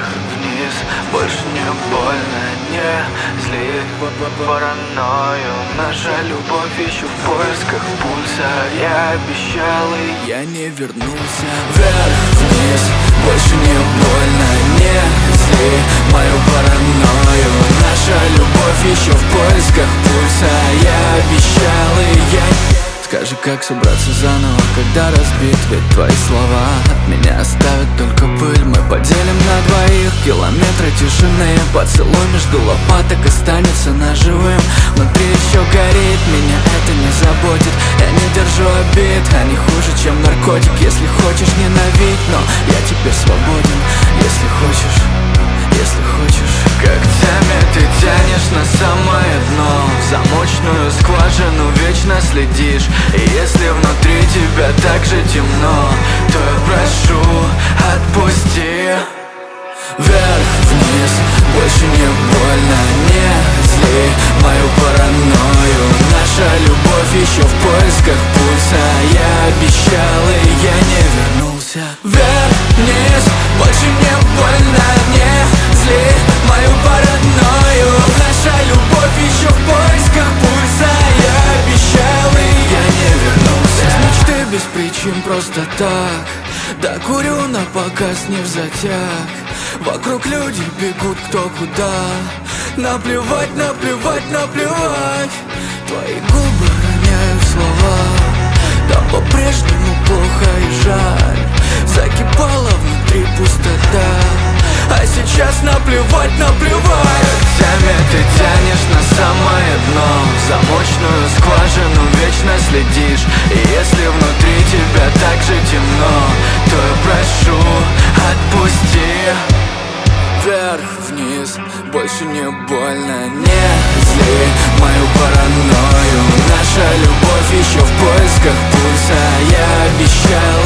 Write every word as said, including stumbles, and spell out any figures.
вверх-вниз, больше не больно, не зли паранойю. Наша любовь еще в поисках пульса. Я обещал, и я не вернулся. Вверх-вниз, больше не больно, не зли мою паранойю. Наша любовь еще в поисках пульса. Я обещал, и я не... Скажи, как собраться заново, когда разбит? Ведь твои слова от меня оставят только пыль. Мы поделим на двоих километры тишины. Поцелуй между лопаток останется наживым. Внутри еще горит, меня это не заботит. Я не держу обид, они хуже, чем наркотик. Если хочешь, ненавидь, но я теперь свободен. Если хочешь, если хочешь. Когтями ты тянешь на самое дно, в замочную скважину вечно следишь. И если внутри тебя так же темно, то я прошу, отпусти. Вверх-вниз, больше не больно, не зли мою паранойю. Наша любовь еще в поисках пульса. Я обещал, и я не вернулся. Вверх-вниз, больше не больно, не зли мою паранойю. Наша любовь еще в поисках пульса. Я обещал, и я не вернулся. Без мечты, без причин, просто так. Да курю на показ, не взатяг. Вокруг люди бегут кто куда. Наплевать, наплевать, наплевать. Твои губы роняют слова. Да по-прежнему плохо и жаль. Закипала внутри пустота. А сейчас наплевать, наплевать. Когтями ты тянешь на самое дно, в замочную скважину вечно следишь. И если внутри тебя так же темно, то я прошу, отпусти. Вверх-вниз, больше не больно, не зли мою паранойю. Наша любовь еще в поисках пульса. Я обещал,